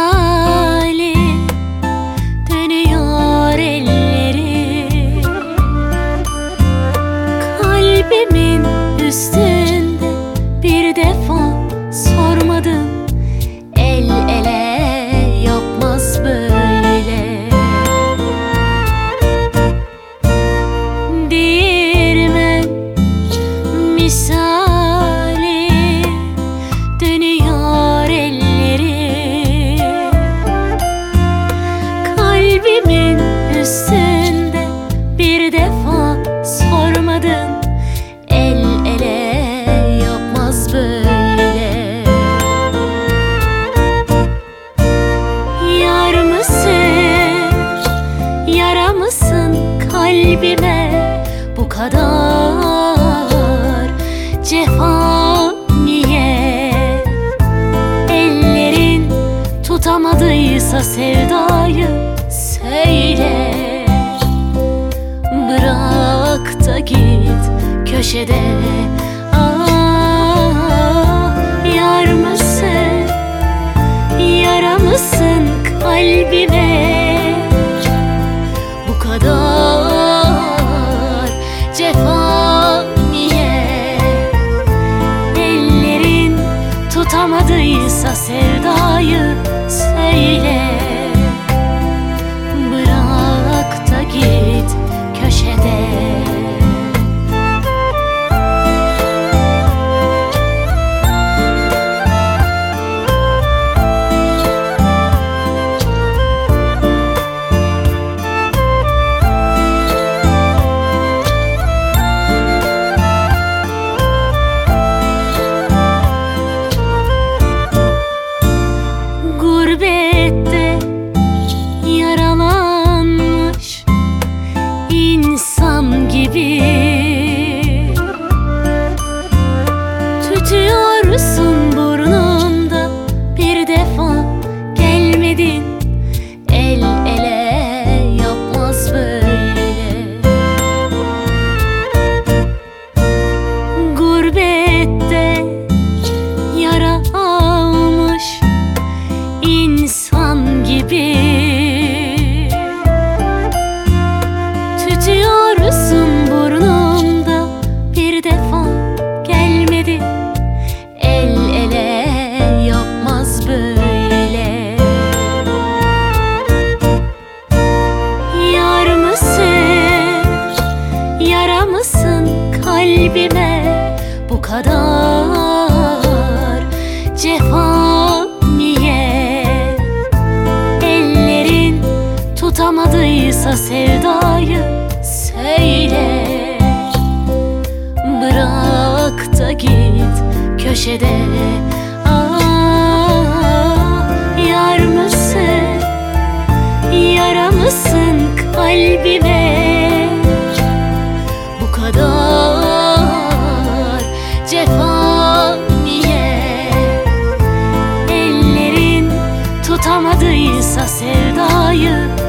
misali dönüyor elleri, kalbimin üstünde bir defa sormadım, el ele yapmaz böyle. Değirmen misali dönüyor elleri, kalbimin üstünde bir defa sormadın, el ele yapmaz böyle. Yar mısın, yara mısın kalbime bu kadar cefa niye? Ellerin tutamadıysa sevdayı söyle, bırak da git köşede. Yar mısın, yara mısın kalbime bu kadar cefa niye? Ellerin tutamadıysa sevdayı söyle, bırak da git köşede. Gurbette yaralanmış insan gibi tütüyorsun burnumda, bir defa gelmedin, el ele yapmaz böyle. Gurbette yara almış İnsan gibi tütüyorsun burnumda, bir defa gelmedi, el ele yapmaz böyle. Yar mısın, yara mısın kalbime bu kadar cefa niye? Ellerin tutamadıysa sevdayı söyle, bırak da git köşede. Yar mısın, yara mısın kalbime bu kadar cefa niye? Ellerin tutamadıysa sevdayı